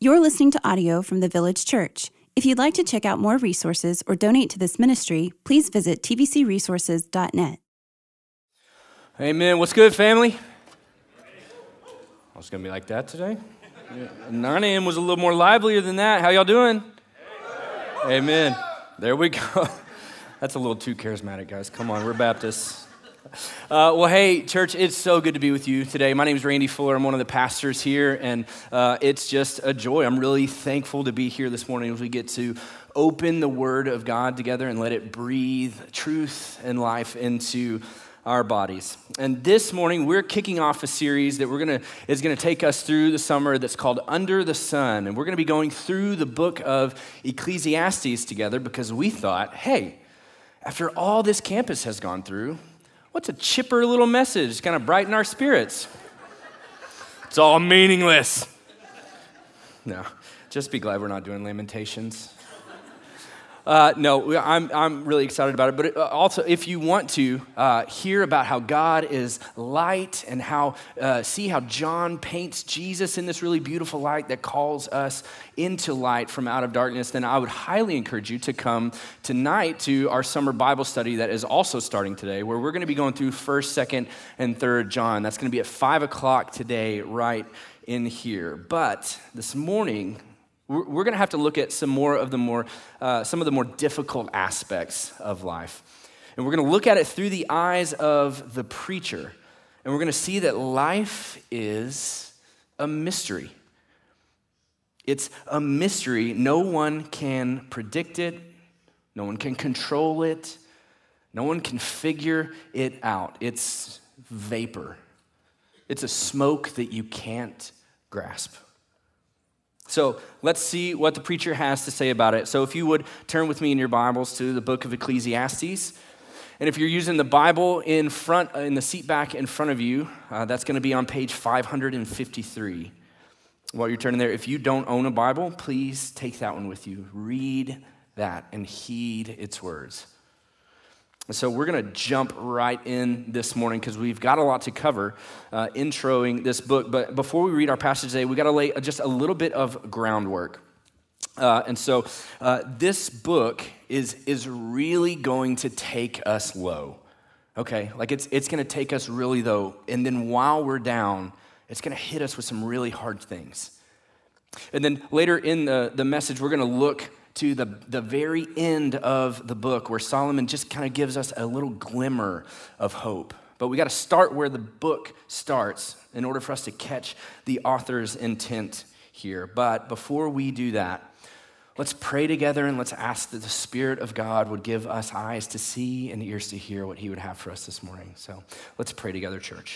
You're listening to audio from the Village Church. If you'd like to check out more resources or donate to this ministry, please visit tvcresources.net. Amen. What's good, family? I was going to be like that today. 9 a.m. was a little more livelier than that. How y'all doing? Amen. There we go. That's a little too charismatic, guys. Come on, we're Baptists. Well, hey, church, it's so good to be with you today. My name is Randy Fuller. I'm one of the pastors here, and it's just a joy. I'm really thankful to be here this morning as we get to open the Word of God together and let it breathe truth and life into our bodies. And this morning, we're kicking off a series that is going to take us through the summer that's called Under the Sun. And we're going to be going through the book of Ecclesiastes together because we thought, hey, after all this campus has gone through, what's a chipper little message to kind of brighten our spirits? It's all meaningless. No, just be glad we're not doing Lamentations. No, I'm really excited about it. But also, if you want to hear about how God is light and see how John paints Jesus in this really beautiful light that calls us into light from out of darkness, then I would highly encourage you to come tonight to our summer Bible study that is also starting today, where we're going to be going through 1st, 2nd, and 3rd John. That's going to be at 5 o'clock today, right in here. But this morning, we're going to have to look at some of the more difficult aspects of life. And we're going to look at it through the eyes of the preacher. And we're going to see that life is a mystery. It's a mystery. No one can predict it. No one can control it. No one can figure it out. It's vapor. It's a smoke that you can't grasp. So let's see what the preacher has to say about it. So if you would turn with me in your Bibles to the book of Ecclesiastes. And if you're using the Bible in the seat back in front of you, that's going to be on page 553. While you're turning there, if you don't own a Bible, please take that one with you. Read that and heed its words. So we're going to jump right in this morning because we've got a lot to cover introing this book. But before we read our passage today, we got to lay just a little bit of groundwork. And so this book is really going to take us low, okay? Like it's going to take us really low. And then while we're down, it's going to hit us with some really hard things. And then later in the message, we're going to look to the very end of the book where Solomon just kind of gives us a little glimmer of hope. But we got to start where the book starts in order for us to catch the author's intent here. But before we do that, let's pray together and let's ask that the Spirit of God would give us eyes to see and ears to hear what he would have for us this morning. So let's pray together, church.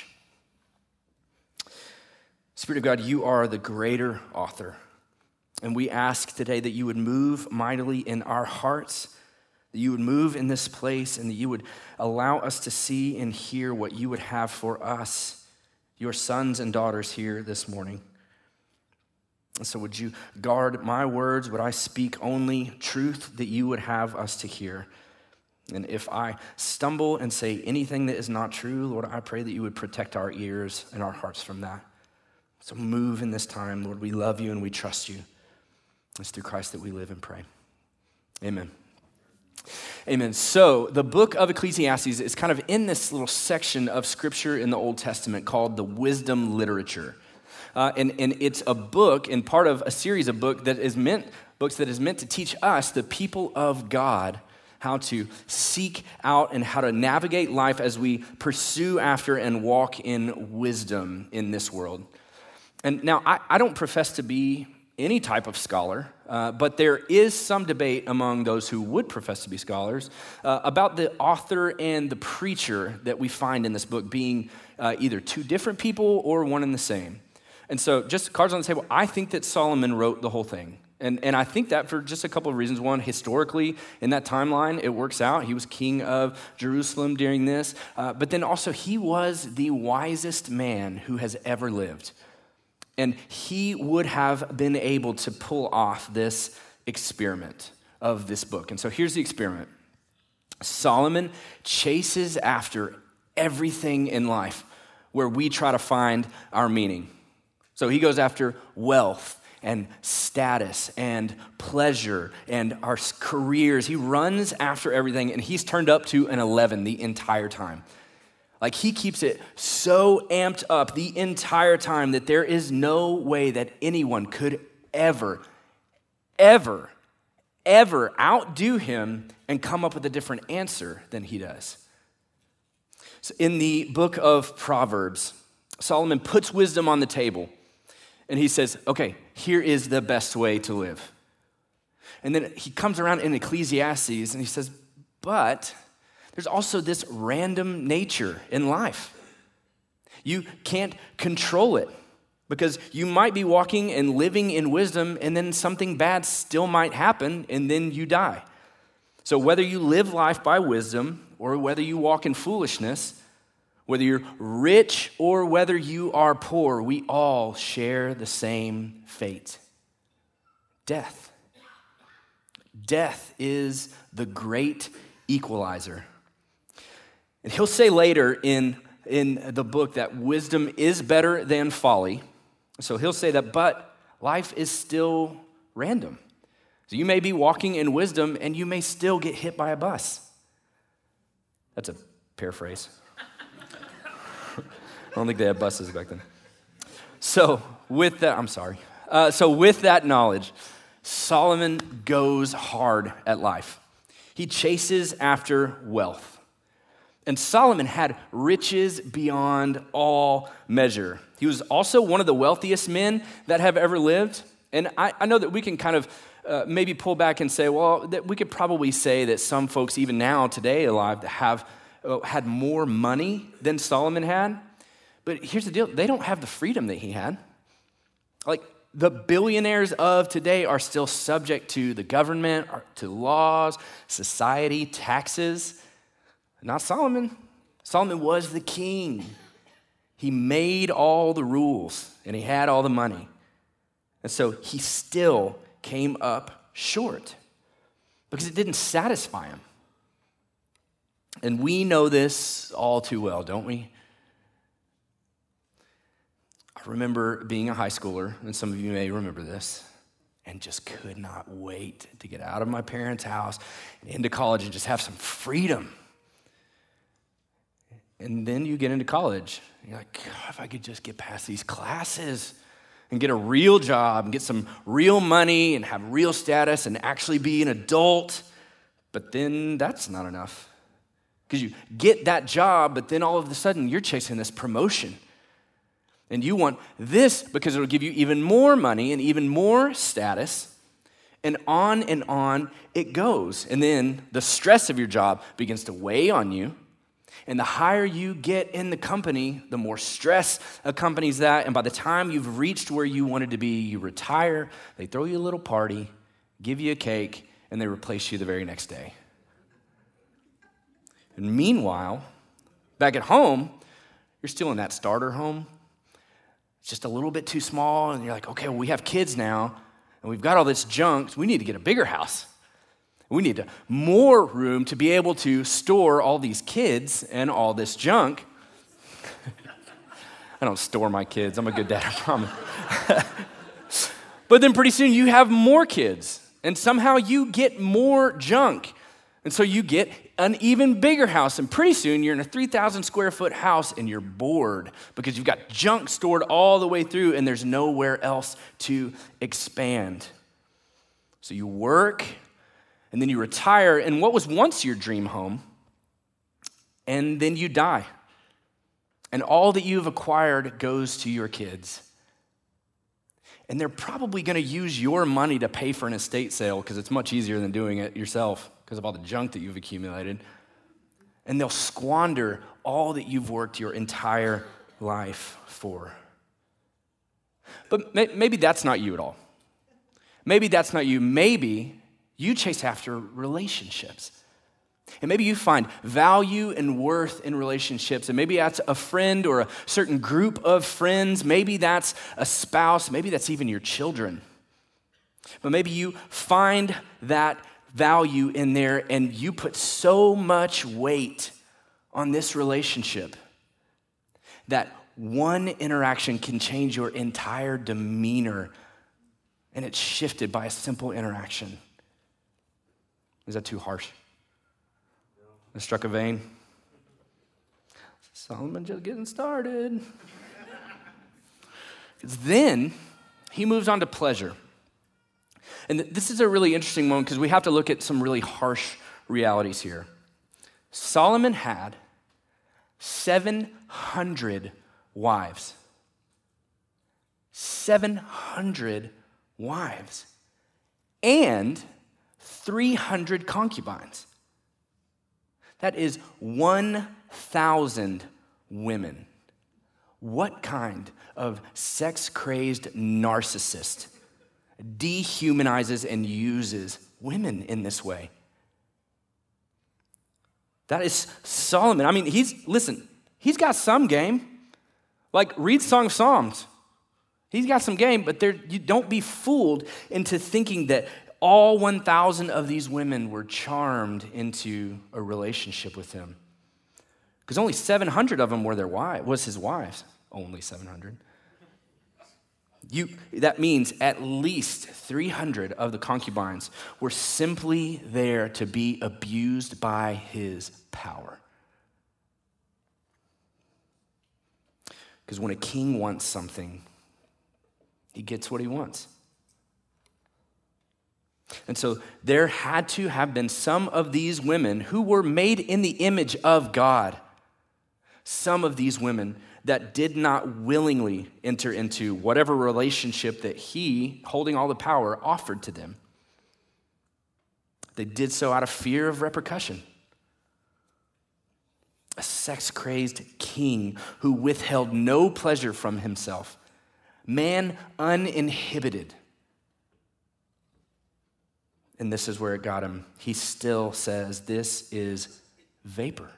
Spirit of God, you are the greater author. And we ask today that you would move mightily in our hearts, that you would move in this place, and that you would allow us to see and hear what you would have for us, your sons and daughters here this morning. And so would you guard my words? Would I speak only truth that you would have us to hear? And if I stumble and say anything that is not true, Lord, I pray that you would protect our ears and our hearts from that. So move in this time, Lord. We love you and we trust you. It's through Christ that we live and pray. Amen. Amen. So the book of Ecclesiastes is kind of in this little section of scripture in the Old Testament called the wisdom literature. And it's a book and part of a series of books that is meant to teach us, the people of God, how to seek out and how to navigate life as we pursue after and walk in wisdom in this world. And now I don't profess to be any type of scholar, but there is some debate among those who would profess to be scholars about the author and the preacher that we find in this book being either two different people or one and the same. And so just cards on the table, I think that Solomon wrote the whole thing. And I think that for just a couple of reasons. One, historically, in that timeline, it works out. He was king of Jerusalem during this. But then also, he was the wisest man who has ever lived. And he would have been able to pull off this experiment of this book. And so here's the experiment. Solomon chases after everything in life where we try to find our meaning. So he goes after wealth and status and pleasure and our careers. He runs after everything, and he's turned up to an 11 the entire time. Like, he keeps it so amped up the entire time that there is no way that anyone could ever outdo him and come up with a different answer than he does. So in the book of Proverbs, Solomon puts wisdom on the table, and he says, okay, here is the best way to live. And then he comes around in Ecclesiastes, and he says, but there's also this random nature in life. You can't control it because you might be walking and living in wisdom, and then something bad still might happen, and then you die. So whether you live life by wisdom or whether you walk in foolishness, whether you're rich or whether you are poor, we all share the same fate: death. Death is the great equalizer. And he'll say later in the book that wisdom is better than folly. So he'll say that, but life is still random. So you may be walking in wisdom and you may still get hit by a bus. That's a paraphrase. I don't think they had buses back then. So with that, with that knowledge, Solomon goes hard at life. He chases after wealth. And Solomon had riches beyond all measure. He was also one of the wealthiest men that have ever lived. And I know that we can kind of maybe pull back and say, well, that we could probably say that some folks even now today alive that have had more money than Solomon had. But here's the deal. They don't have the freedom that he had. Like, the billionaires of today are still subject to the government, to laws, society, taxes. Not Solomon. Solomon was the king. He made all the rules, and he had all the money. And so he still came up short because it didn't satisfy him. And we know this all too well, don't we? I remember being a high schooler, and some of you may remember this, and just could not wait to get out of my parents' house and into college and just have some freedom. And then you get into college, and you're like, God, if I could just get past these classes and get a real job and get some real money and have real status and actually be an adult. But then that's not enough. Because you get that job, but then all of a sudden you're chasing this promotion. And you want this because it'll give you even more money and even more status. And on it goes. And then the stress of your job begins to weigh on you. And the higher you get in the company, the more stress accompanies that. And by the time you've reached where you wanted to be, you retire, they throw you a little party, give you a cake, and they replace you the very next day. And meanwhile, back at home, you're still in that starter home. It's just a little bit too small, and you're like, okay, well, we have kids now, and we've got all this junk, so we need to get a bigger house. We need more room to be able to store all these kids and all this junk. I don't store my kids. I'm a good dad, I promise. But then pretty soon you have more kids, and somehow you get more junk. And so you get an even bigger house, and pretty soon you're in a 3,000 square foot house, and you're bored because you've got junk stored all the way through, and there's nowhere else to expand. So you work, and then you retire in what was once your dream home, and then you die. And all that you've acquired goes to your kids. And they're probably going to use your money to pay for an estate sale because it's much easier than doing it yourself because of all the junk that you've accumulated. And they'll squander all that you've worked your entire life for. But maybe that's not you at all. Maybe that's not you. Maybe you chase after relationships. And maybe you find value and worth in relationships. And maybe that's a friend or a certain group of friends. Maybe that's a spouse. Maybe that's even your children. But maybe you find that value in there and you put so much weight on this relationship that one interaction can change your entire demeanor and it's shifted by a simple interaction. Is that too harsh? I struck a vein. Solomon just getting started. Then he moves on to pleasure. And this is a really interesting one because we have to look at some really harsh realities here. Solomon had 700 wives. 700 wives. And 300 concubines. That is 1,000 women. What kind of sex-crazed narcissist dehumanizes and uses women in this way? That is Solomon. I mean, he's got some game. Like, read Song of Psalms. He's got some game, but you don't be fooled into thinking that all 1,000 of these women were charmed into a relationship with him. Because only 700 of them was his wives. Only 700. That means at least 300 of the concubines were simply there to be abused by his power. Because when a king wants something, he gets what he wants. And so there had to have been some of these women who were made in the image of God. Some of these women that did not willingly enter into whatever relationship that he, holding all the power, offered to them. They did so out of fear of repercussion. A sex-crazed king who withheld no pleasure from himself. Man uninhibited. And this is where it got him. He still says this is vapor.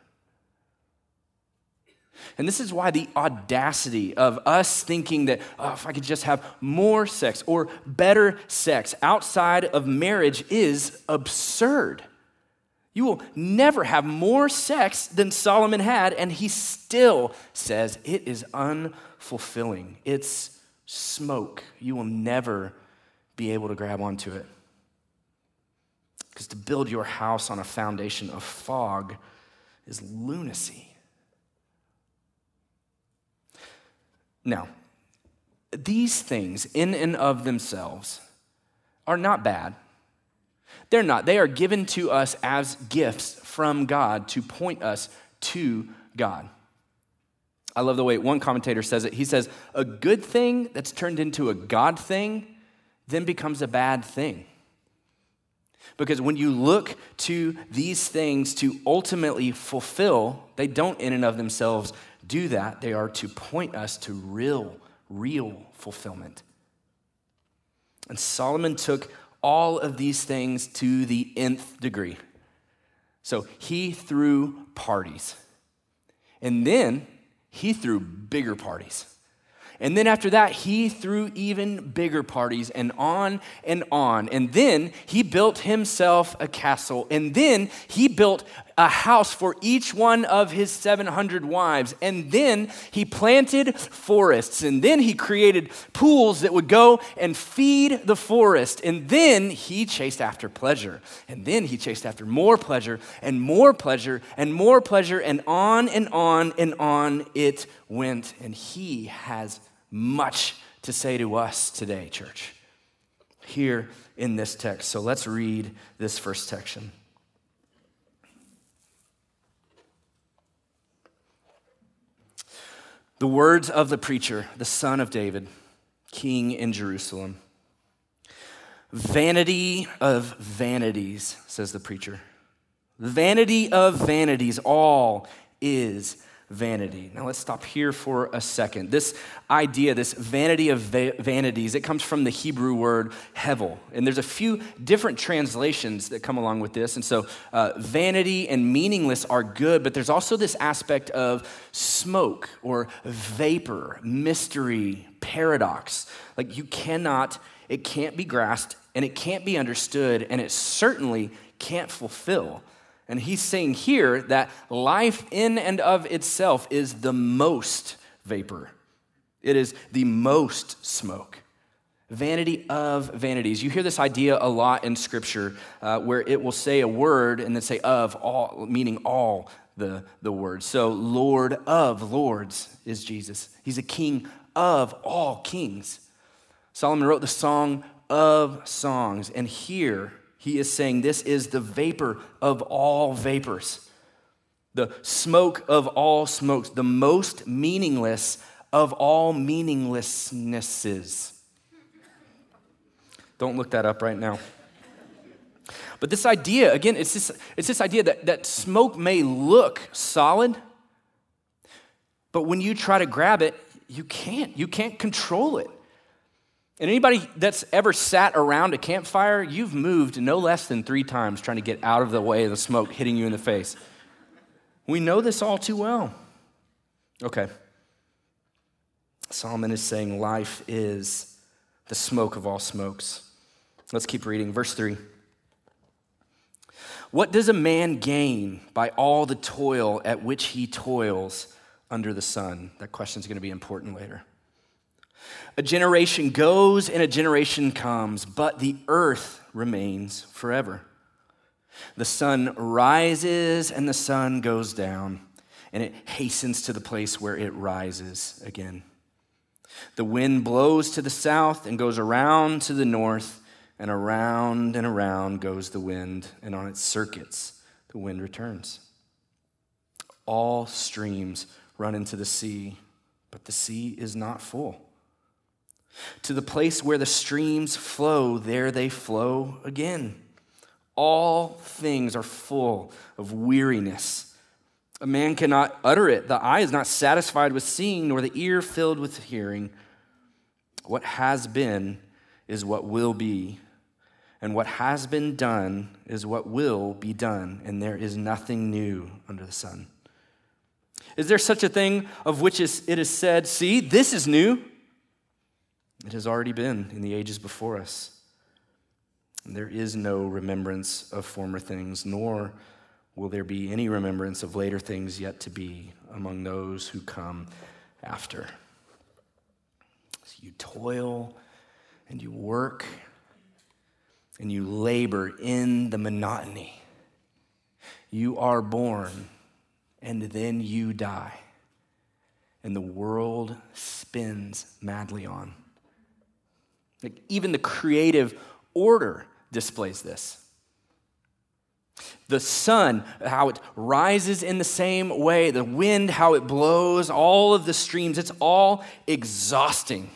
And this is why the audacity of us thinking that, if I could just have more sex or better sex outside of marriage is absurd. You will never have more sex than Solomon had, and he still says it is unfulfilling. It's smoke. You will never be able to grab onto it. Because to build your house on a foundation of fog is lunacy. Now, these things in and of themselves are not bad. They're not. They are given to us as gifts from God to point us to God. I love the way one commentator says it. He says, a good thing that's turned into a God thing then becomes a bad thing. Because when you look to these things to ultimately fulfill, they don't in and of themselves do that. They are to point us to real fulfillment. And Solomon took all of these things to the nth degree. So he threw parties. And then he threw bigger parties. And then after that, he threw even bigger parties and on and on. And then he built himself a castle. And then he built a house for each one of his 700 wives. And then he planted forests. And then he created pools that would go and feed the forest. And then he chased after pleasure. And then he chased after more pleasure and more pleasure and more pleasure. And on and on and on it went. And he has much to say to us today, church, here in this text. So let's read this first section. The words of the preacher, the son of David, king in Jerusalem. Vanity of vanities, says the preacher. Vanity of vanities, all is vanity. Now let's stop here for a second. This idea, this vanity of vanities, it comes from the Hebrew word hevel. And there's a few different translations that come along with this. And so vanity and meaningless are good, but there's also this aspect of smoke or vapor, mystery, paradox. Like it can't be grasped and it can't be understood and it certainly can't fulfill. And he's saying here that life in and of itself is the most vapor. It is the most smoke. Vanity of vanities. You hear this idea a lot in Scripture where it will say a word and then say of, all, meaning all the words. So Lord of lords is Jesus. He's a king of all kings. Solomon wrote the Song of Songs, and here he is saying this is the vapor of all vapors, the smoke of all smokes, the most meaningless of all meaninglessnesses. Don't look that up right now. But this idea, again, it's this idea that smoke may look solid, but when you try to grab it, you can't control it. And anybody that's ever sat around a campfire, you've moved no less than 3 times trying to get out of the way of the smoke hitting you in the face. We know this all too well. Okay. Solomon is saying life is the smoke of all smokes. Let's keep reading. Verse 3. What does a man gain by all the toil at which he toils under the sun? That question is going to be important later. A generation goes and a generation comes, but the earth remains forever. The sun rises and the sun goes down, and it hastens to the place where it rises again. The wind blows to the south and goes around to the north, and around goes the wind, and on its circuits the wind returns. All streams run into the sea, but the sea is not full. To the place where the streams flow, there they flow again. All things are full of weariness. A man cannot utter it. The eye is not satisfied with seeing, nor the ear filled with hearing. What has been is what will be, and what has been done is what will be done, and there is nothing new under the sun. Is there such a thing of which it is said, see, this is new? It has already been in the ages before us. And there is no remembrance of former things, nor will there be any remembrance of later things yet to be among those who come after. So you toil and you work and you labor in the monotony. You are born and then you die. And the world spins madly on. Like even the creative order displays this. The sun, how it rises in the same way, the wind, how it blows, all of the streams, it's all exhausting.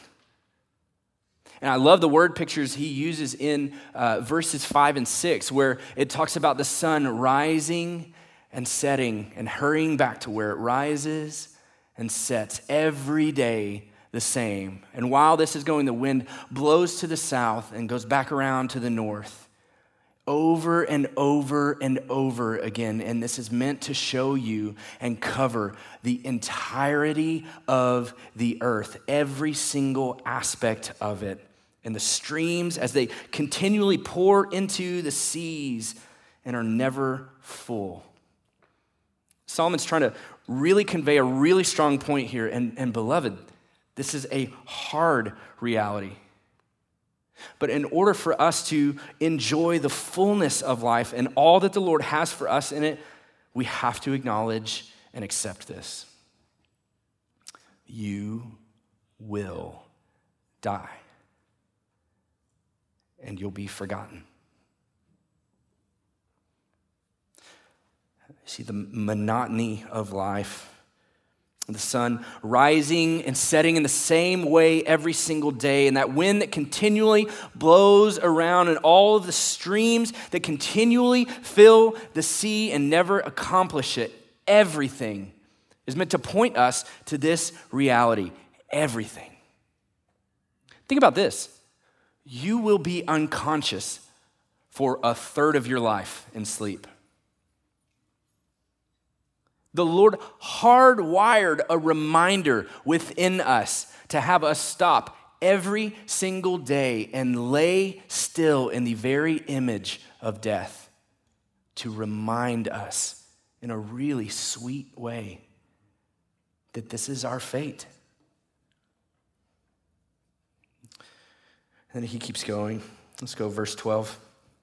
And I love the word pictures he uses in verses 5 and 6, where it talks about the sun rising and setting and hurrying back to where it rises and sets every day the same. And while this is going, the wind blows to the south and goes back around to the north over and over and over again. And this is meant to show you and cover the entirety of the earth, every single aspect of it. And the streams, as they continually pour into the seas and are never full. Solomon's trying to really convey a really strong point here. And beloved, this is a hard reality. But in order for us to enjoy the fullness of life and all that the Lord has for us in it, we have to acknowledge and accept this. You will die, and you'll be forgotten. See, the monotony of life, the sun rising and setting in the same way every single day, and that wind that continually blows around, and all of the streams that continually fill the sea and never accomplish it. Everything is meant to point us to this reality. Everything. Think about this. You will be unconscious for a third of your life in sleep. The Lord hardwired a reminder within us to have us stop every single day and lay still in the very image of death to remind us in a really sweet way that this is our fate. And he keeps going. Let's go verse 12.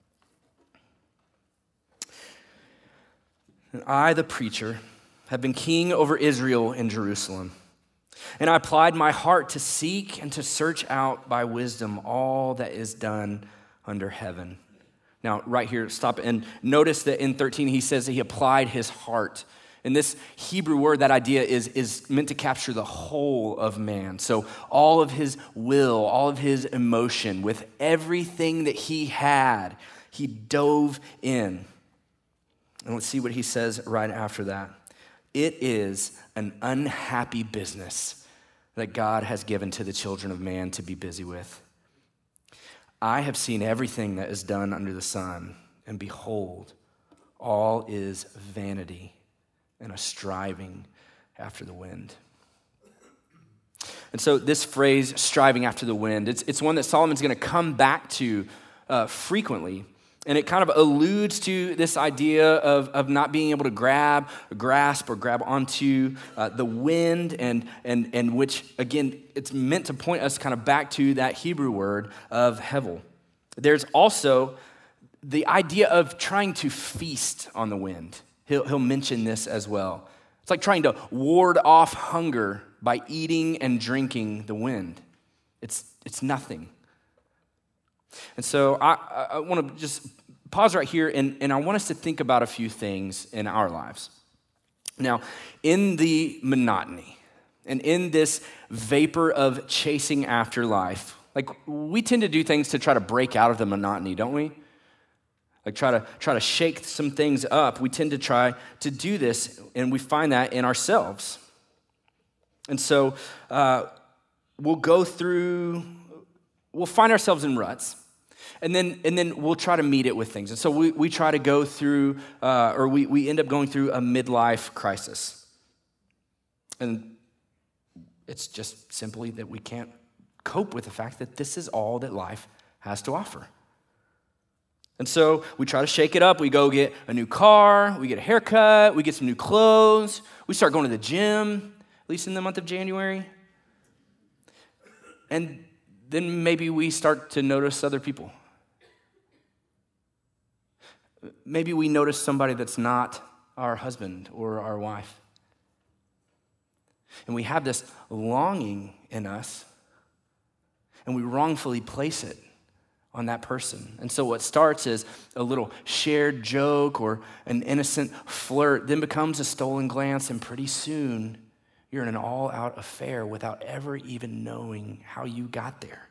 And I, the preacher, have been king over Israel in Jerusalem. And I applied my heart to seek and to search out by wisdom all that is done under heaven. Now, right here, stop and notice that in 13 he says that he applied his heart. And this Hebrew word, that idea is meant to capture the whole of man. So all of his will, all of his emotion, with everything that he had, he dove in. And let's see what he says right after that. It is an unhappy business that God has given to the children of man to be busy with. I have seen everything that is done under the sun, and behold, all is vanity and a striving after the wind. And so this phrase, striving after the wind, it's one that Solomon's going to come back to frequently. And it kind of alludes to this idea of not being able to grasp or grab onto the wind, and which, again, it's meant to point us kind of back to that Hebrew word of hevel. There's also the idea of trying to feast on the wind. He'll mention this as well. It's like trying to ward off hunger by eating and drinking the wind. It's nothing. And so I want to just pause right here, and I want us to think about a few things in our lives. Now, in the monotony and in this vapor of chasing after life, like we tend to do things to try to break out of the monotony, don't we? Like try to shake some things up. We tend to try to do this, and we find that in ourselves. And so we'll find ourselves in ruts, and then we'll try to meet it with things. And so we try to go through, or we end up going through a midlife crisis. And it's just simply that we can't cope with the fact that this is all that life has to offer. And so we try to shake it up. We go get a new car, we get a haircut, we get some new clothes, we start going to the gym, at least in the month of January. And then maybe we start to notice other people. Maybe we notice somebody that's not our husband or our wife. And we have this longing in us, and we wrongfully place it on that person. And so what starts as a little shared joke or an innocent flirt then becomes a stolen glance, and pretty soon you're in an all-out affair without ever even knowing how you got there.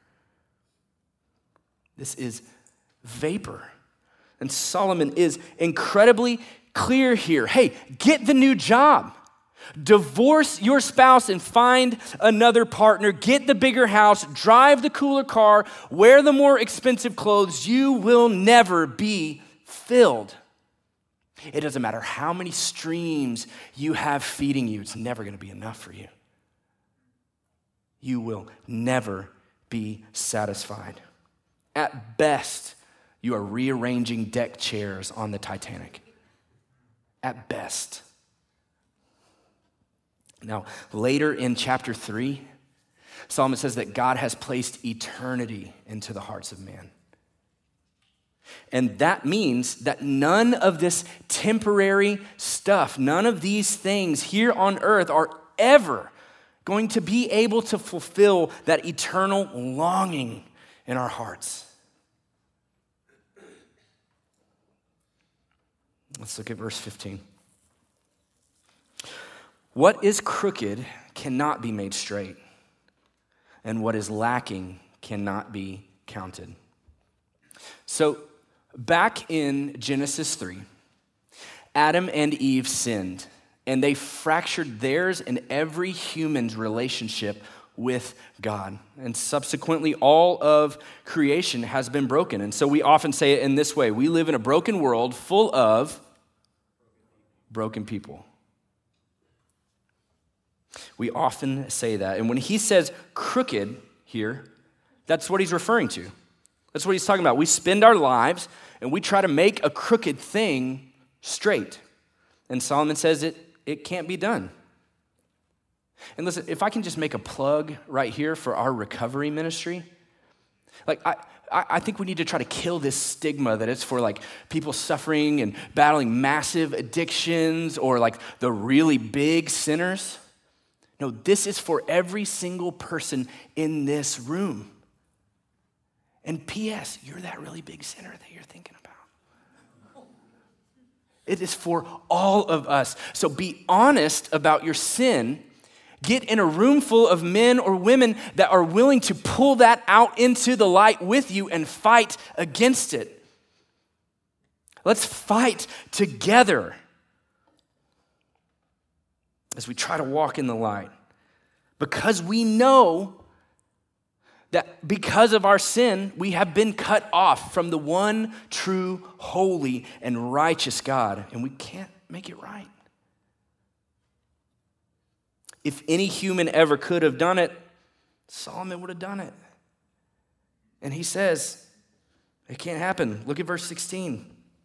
This is vapor. And Solomon is incredibly clear here. Hey, get the new job. Divorce your spouse and find another partner. Get the bigger house, drive the cooler car, wear the more expensive clothes. You will never be filled. It doesn't matter how many streams you have feeding you, it's never going to be enough for you. You will never be satisfied. At best, you are rearranging deck chairs on the Titanic. At best. Now, later in chapter 3, Solomon says that God has placed eternity into the hearts of man. And that means that none of this temporary stuff, none of these things here on earth are ever going to be able to fulfill that eternal longing in our hearts. Let's look at verse 15. What is crooked cannot be made straight, and what is lacking cannot be counted. So, back in Genesis 3, Adam and Eve sinned, and they fractured theirs and every human's relationship with God. And subsequently, all of creation has been broken. And so we often say it in this way: we live in a broken world full of broken people. We often say that. And when he says crooked here, that's what he's referring to. That's what he's talking about. We spend our lives and we try to make a crooked thing straight. And Solomon says it can't be done. And listen, if I can just make a plug right here for our recovery ministry, Like, I think we need to try to kill this stigma that it's for like people suffering and battling massive addictions or like the really big sinners. No, this is for every single person in this room. And P.S., you're that really big sinner that you're thinking about. It is for all of us. So be honest about your sin. Get in a room full of men or women that are willing to pull that out into the light with you and fight against it. Let's fight together as we try to walk in the light. Because we know that because of our sin, we have been cut off from the one true, holy, and righteous God, and we can't make it right. If any human ever could have done it, Solomon would have done it. And he says, it can't happen. Look at verse 16.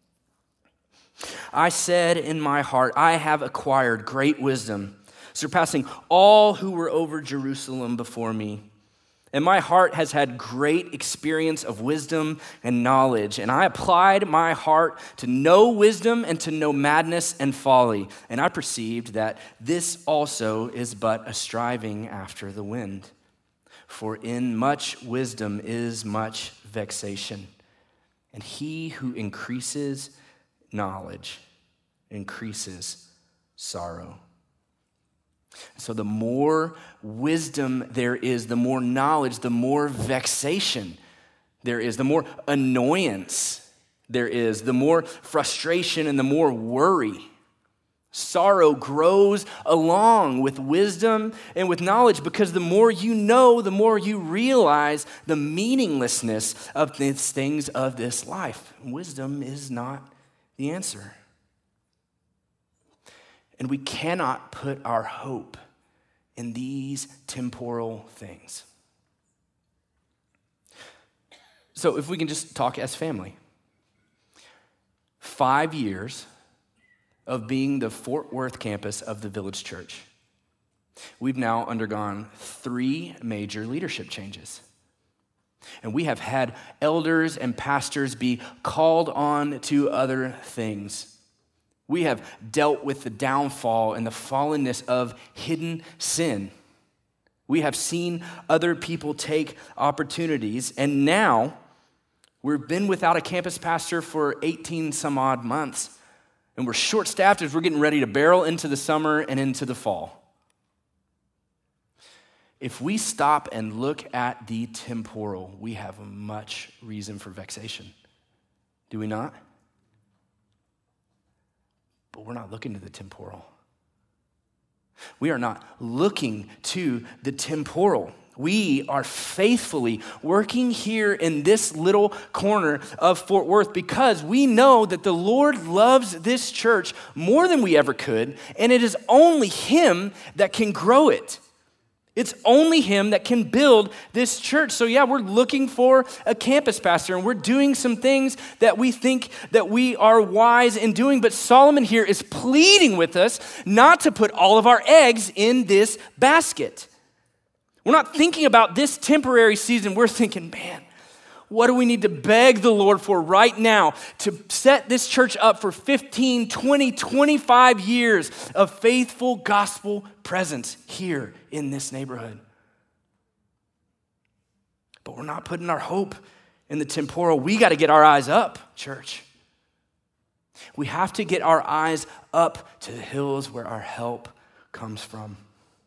I said in my heart, I have acquired great wisdom, surpassing all who were over Jerusalem before me. And my heart has had great experience of wisdom and knowledge. And I applied my heart to know wisdom and to know madness and folly. And I perceived that this also is but a striving after the wind. For in much wisdom is much vexation. And he who increases knowledge increases sorrow. So the more wisdom there is, the more knowledge, the more vexation there is, the more annoyance there is, the more frustration and the more worry. Sorrow grows along with wisdom and with knowledge because the more you know, the more you realize the meaninglessness of these things of this life. Wisdom is not the answer. And we cannot put our hope in these temporal things. So if we can just talk as family. 5 years of being the Fort Worth campus of the Village Church. We've now undergone 3 major leadership changes. And we have had elders and pastors be called on to other things. We have dealt with the downfall and the fallenness of hidden sin. We have seen other people take opportunities, and now we've been without a campus pastor for 18 some odd months, and we're short-staffed as we're getting ready to barrel into the summer and into the fall. If we stop and look at the temporal, we have much reason for vexation. Do we not? But we're not looking to the temporal. We are not looking to the temporal. We are faithfully working here in this little corner of Fort Worth because we know that the Lord loves this church more than we ever could, and it is only Him that can grow it. It's only Him that can build this church. So yeah, we're looking for a campus pastor and we're doing some things that we think that we are wise in doing. But Solomon here is pleading with us not to put all of our eggs in this basket. We're not thinking about this temporary season. We're thinking, man, what do we need to beg the Lord for right now to set this church up for 15, 20, 25 years of faithful gospel presence here in this neighborhood? But we're not putting our hope in the temporal. We got to get our eyes up, church. We have to get our eyes up to the hills where our help comes from.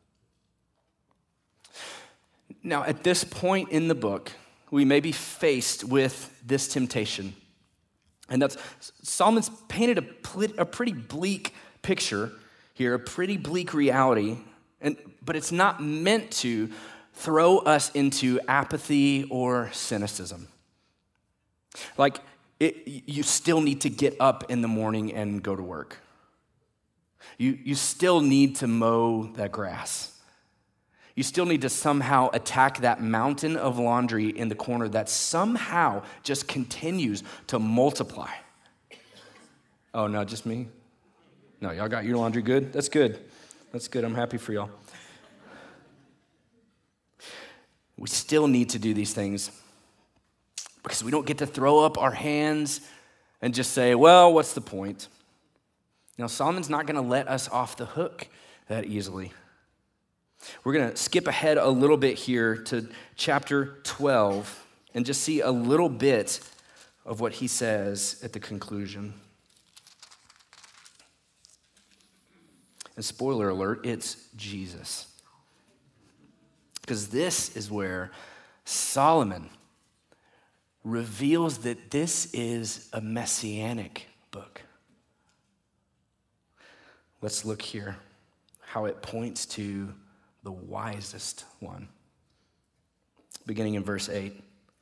Now, at this point in the book, we may be faced with this temptation. And that's, Solomon's painted a pretty bleak picture here, a pretty bleak reality, but it's not meant to throw us into apathy or cynicism. Like, you still need to get up in the morning and go to work. You still need to mow that grass. You still need to somehow attack that mountain of laundry in the corner that somehow just continues to multiply. Oh, no, just me? No, y'all got your laundry good? That's good. That's good. I'm happy for y'all. We still need to do these things, because we don't get to throw up our hands and just say, well, what's the point? Solomon's not going to let us off the hook that easily. We're going to skip ahead a little bit here to chapter 12 and just see a little bit of what he says at the conclusion. And spoiler alert, it's Jesus. Because this is where Solomon reveals that this is a messianic book. Let's look here how it points to the wisest one. Beginning in verse 8.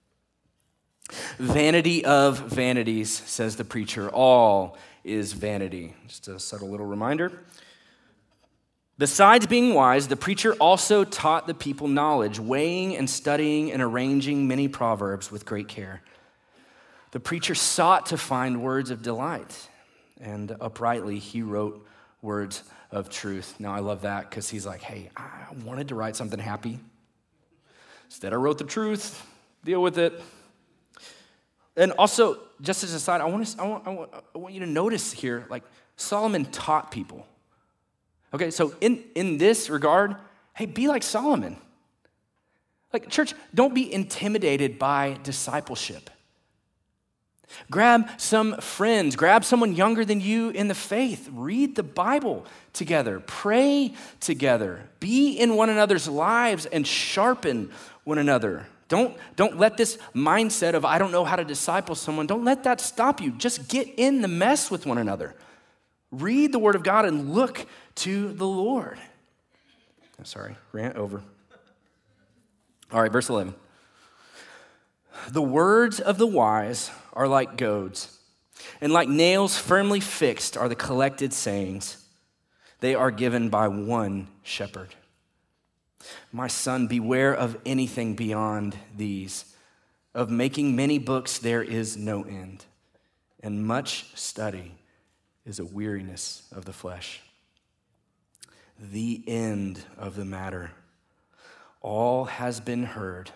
Vanity of vanities, says the preacher. All is vanity. Just a subtle little reminder. Besides being wise, the preacher also taught the people knowledge, weighing and studying and arranging many proverbs with great care. The preacher sought to find words of delight, and uprightly he wrote words of truth. Now, I love that because he's like, hey, I wanted to write something happy. Instead, I wrote the truth. Deal with it. And also, just as a side, I want you to notice here, like, Solomon taught people. Okay, so in this regard, hey, be like Solomon. Like, church, don't be intimidated by discipleship. Grab some friends, grab someone younger than you in the faith. Read the Bible together, pray together, be in one another's lives and sharpen one another. Don't let this mindset of I don't know how to disciple someone, don't let that stop you. Just get in the mess with one another. Read the Word of God and look to the Lord. Sorry, rant over. All right, verse 11. The words of the wise are like goads, and like nails firmly fixed are the collected sayings. They are given by one shepherd. My son, beware of anything beyond these. Of making many books there is no end, and much study is a weariness of the flesh. The end of the matter. All has been heard.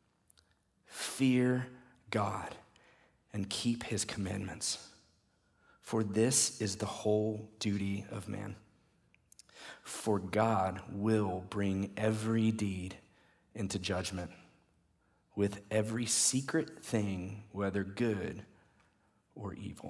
Fear God and keep his commandments, for this is the whole duty of man. For God will bring every deed into judgment with every secret thing, whether good or evil.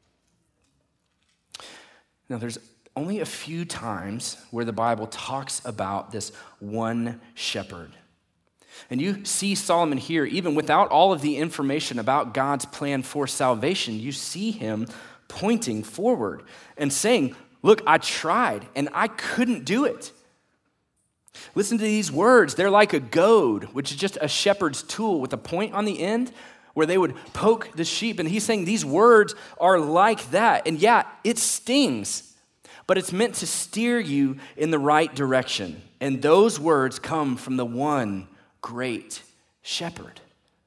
Now, there's only a few times where the Bible talks about this one shepherd. And you see Solomon here, even without all of the information about God's plan for salvation, you see him pointing forward and saying, look, I tried and I couldn't do it. Listen to these words. They're like a goad, which is just a shepherd's tool with a point on the end where they would poke the sheep. And he's saying these words are like that. And yeah, it stings, but it's meant to steer you in the right direction. And those words come from the one great shepherd.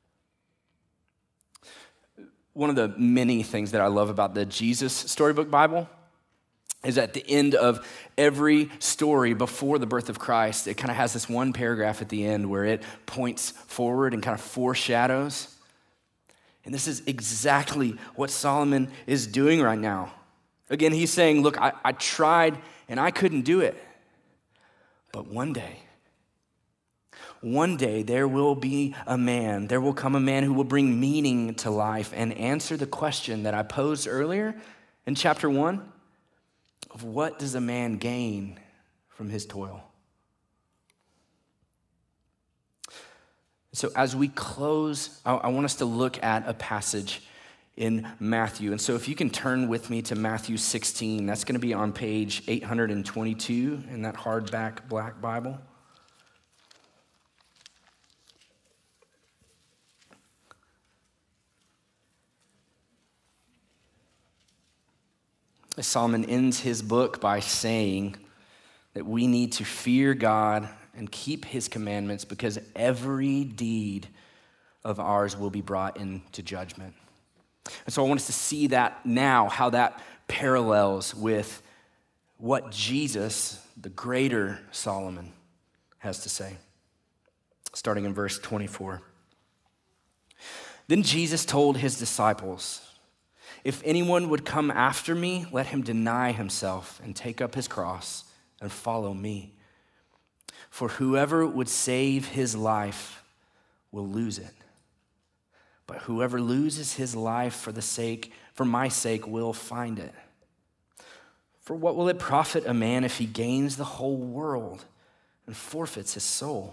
One of the many things that I love about the Jesus Storybook Bible is at the end of every story before the birth of Christ, it kind of has this one paragraph at the end where it points forward and kind of foreshadows. And this is exactly what Solomon is doing right now. Again, he's saying, look, I tried and I couldn't do it. But one day there will come a man who will bring meaning to life and answer the question that I posed earlier in chapter 1 of what does a man gain from his toil? So as we close, I want us to look at a passage in Matthew. And so if you can turn with me to Matthew 16, that's going to be on page 822 in that hardback black Bible. Solomon ends his book by saying that we need to fear God and keep his commandments because every deed of ours will be brought into judgment. And so I want us to see that now, how that parallels with what Jesus, the greater Solomon, has to say. Starting in verse 24. Then Jesus told his disciples, "If anyone would come after me, let him deny himself and take up his cross and follow me. For whoever would save his life will lose it. But whoever loses his life for my sake will find it. For what will it profit a man if he gains the whole world and forfeits his soul?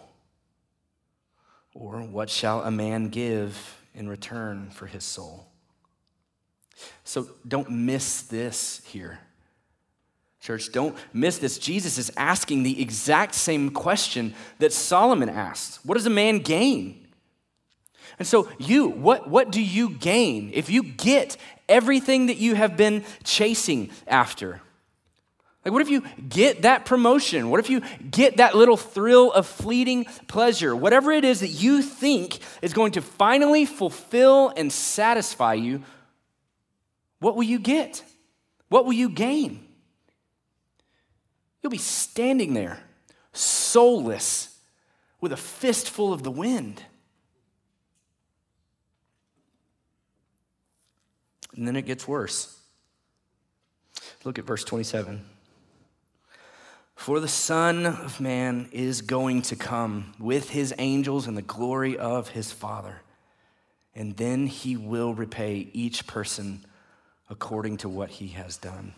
Or what shall a man give in return for his soul?" So don't miss this here. Church, don't miss this. Jesus is asking the exact same question that Solomon asked. What does a man gain? And so what do you gain if you get everything that you have been chasing after? Like, what if you get that promotion? What if you get that little thrill of fleeting pleasure? Whatever it is that you think is going to finally fulfill and satisfy you, what will you get? What will you gain? You'll be standing there, soulless, with a fistful of the wind. And then it gets worse. Look at verse 27. "For the Son of Man is going to come with his angels in the glory of his Father, and then he will repay each person according to what he has done."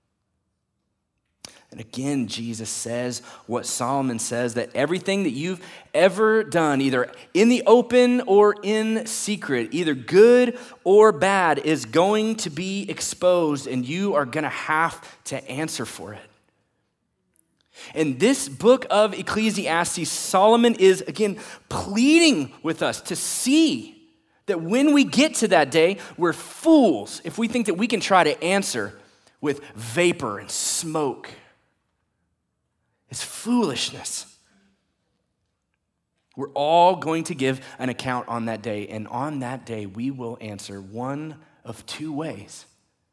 And again, Jesus says what Solomon says, that everything that you've ever done, either in the open or in secret, either good or bad, is going to be exposed, and you are going to have to answer for it. In this book of Ecclesiastes, Solomon is, again, pleading with us to see that when we get to that day, we're fools if we think that we can try to answer with vapor and smoke. It's foolishness. We're all going to give an account on that day, and on that day, we will answer one of two ways.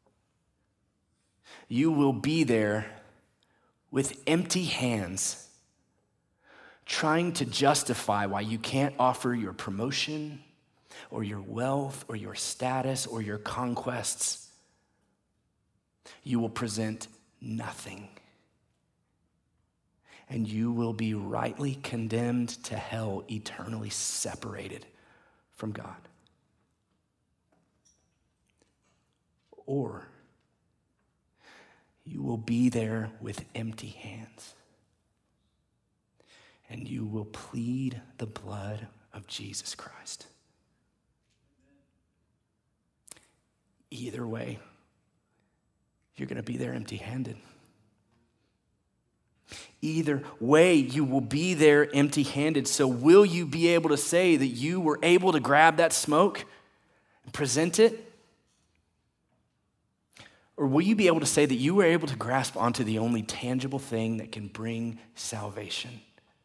You will be there with empty hands, trying to justify why you can't offer your promotion or your wealth or your status or your conquests. You will present nothing. And you will be rightly condemned to hell, eternally separated from God. Or you will be there with empty hands, and you will plead the blood of Jesus Christ. Either way, you're going to be there empty-handed. Either way, you will be there empty-handed. So will you be able to say that you were able to grab that smoke and present it? Or will you be able to say that you were able to grasp onto the only tangible thing that can bring salvation?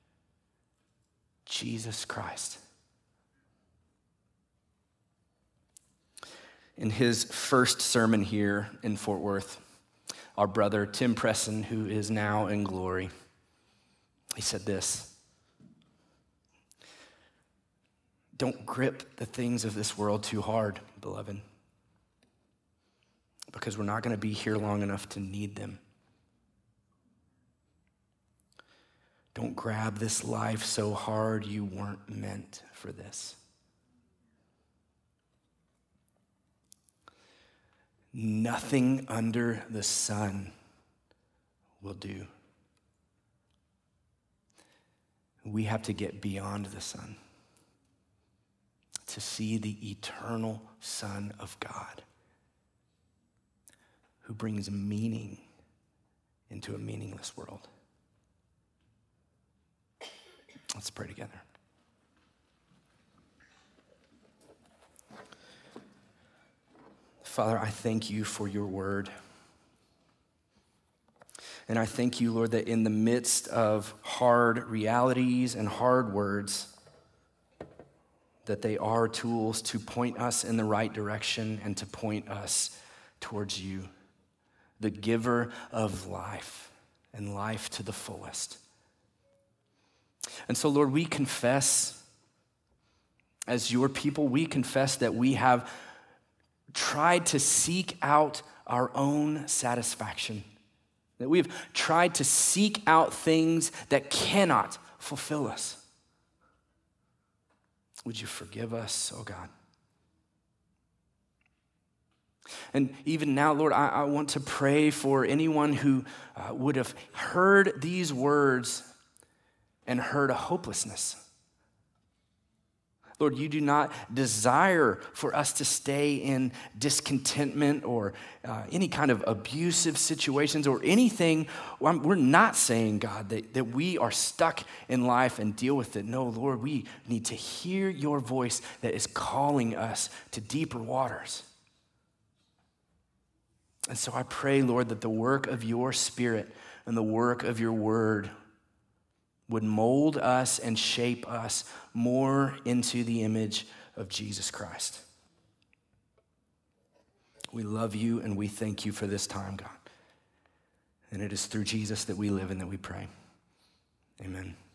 Jesus Christ. In his first sermon here in Fort Worth, our brother Tim Presson, who is now in glory, he said this: "Don't grip the things of this world too hard, beloved, because we're not going to be here long enough to need them. Don't grab this life so hard, you weren't meant for this. Nothing under the sun will do. We have to get beyond the sun to see the eternal Son of God, who brings meaning into a meaningless world." Let's pray together. Father, I thank you for your word. And I thank you, Lord, that in the midst of hard realities and hard words, that they are tools to point us in the right direction and to point us towards you, the giver of life and life to the fullest. And so, Lord, we confess As your people, we confess that we have tried to seek out our own satisfaction, that we have tried to seek out things that cannot fulfill us. Would you forgive us, oh God? And even now, Lord, I want to pray for anyone who would have heard these words and heard a hopelessness. Lord, you do not desire for us to stay in discontentment or any kind of abusive situations or anything. We're not saying, God, that we are stuck in life and deal with it. No, Lord, we need to hear your voice that is calling us to deeper waters. And so I pray, Lord, that the work of your Spirit and the work of your word would mold us and shape us more into the image of Jesus Christ. We love you and we thank you for this time, God. And it is through Jesus that we live and that we pray. Amen.